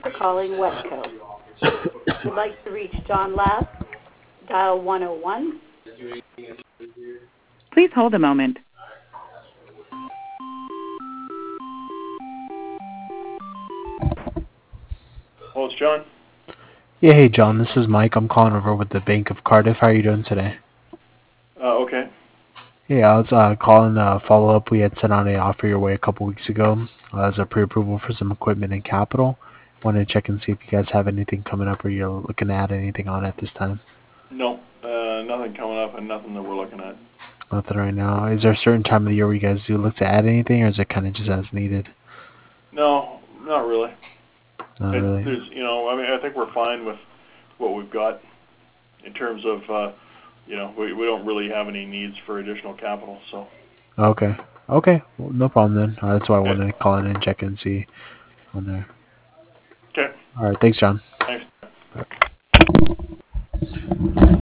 for calling Wetco. If you'd like to reach John Lass, dial 101. Please hold a moment. Well, it's John. Yeah, hey John, this is Mike. I'm calling over with the Bank of Cardiff. How are you doing today? Okay. Yeah, I was calling follow up. We had sent out an offer your way a couple weeks ago as a pre-approval for some equipment and capital. Wanted to check and see if you guys have anything coming up or you're looking to add anything on at this time. No, nothing coming up and nothing that we're looking at. Nothing right now. Is there a certain time of the year where you guys do look to add anything, or is it kind of just as needed? No, not really. Not really. I mean, I think we're fine with what we've got in terms of, we don't really have any needs for additional capital, so. Okay. Okay. Well, no problem then. That's why I Okay. wanted to call in and check and see on there. Okay. All right. Thanks, John.